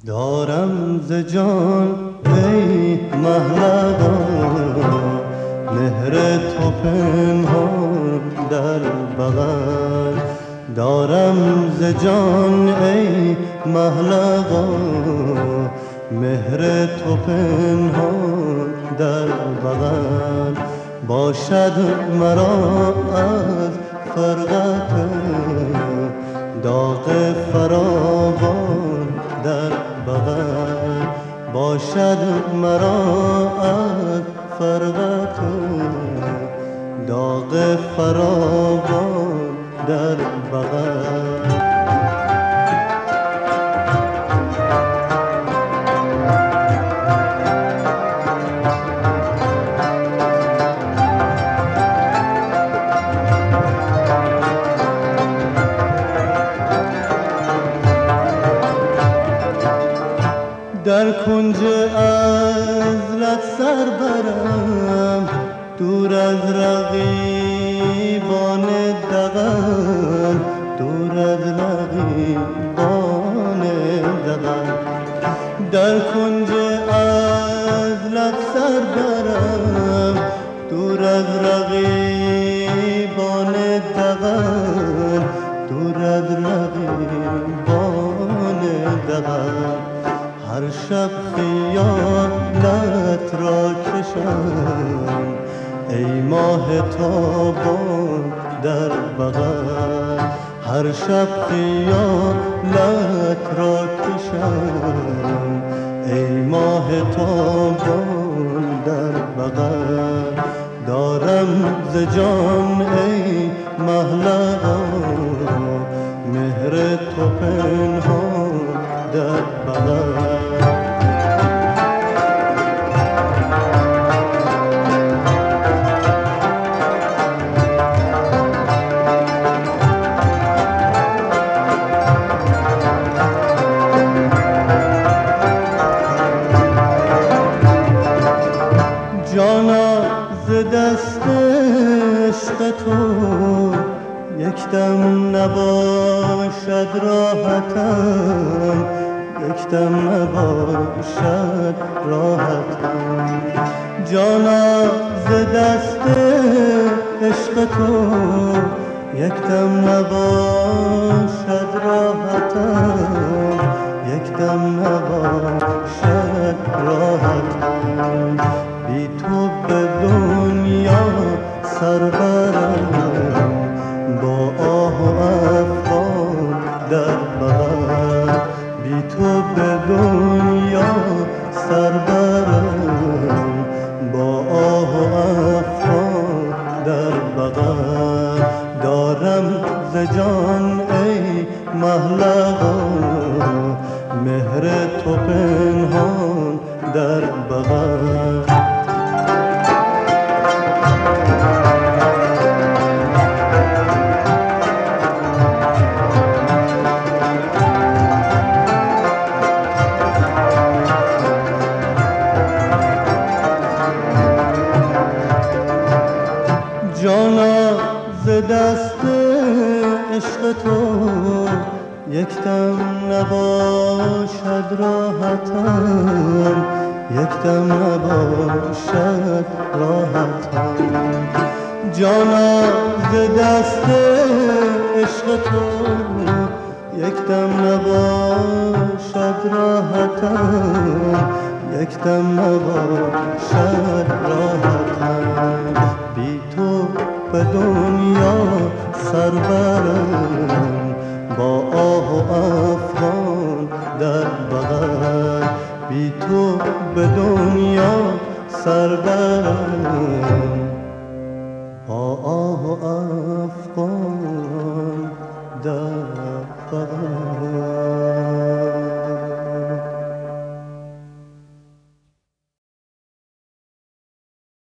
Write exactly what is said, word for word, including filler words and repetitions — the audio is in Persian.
دارم ز جان ای مهلبان، مهر تو پنهان در بغل. دارم ز جان ای مهلبان، مهر تو پنهان در بغل. باشد مرا از فرقت داغ فراوان در بغل. باشد مرا از فرقت داغ فراوان در بغل. در کنج عزلت سر برم، دور از رقیبان دغل، دور از رقیبان دغل. در کنج عزلت سر برم، دور از رقیبان دغل، دور از رقیبان دغل. هر شب خیالت را کشم ای ماه تابان در بغل. هر شب خیالت را کشم ای ماه تابان در بغل. دارم ز جان ای مهلبان، مهر تو پنهان در بغل. جانا ز دست عشق تو یک دم نباشد راحتم، یک دم نباشد راحتم. جانا ز دست عشق تو یک دم نباشد راحتم، یک دم نباشد راحتم. بی تو به دنیا سر برم، با آه و افغان در بغل. بی تو به دنیا سر برم، با آه و افغان در بغل. دارم ز جان ای مهلبان، مهر تو پنهان در بغل. جانا ز دست عشق تو یک دم نباشد راحتم، یک دم نباشد راحتم. جانا ز دست عشق تو یک دم نباشد راحتم، یک دم نباشد راحتم. بی تو به دنیا سر برم، با آه و افغان در بغل. بی تو به دنیا سر برم، با آه و افغان در بغل.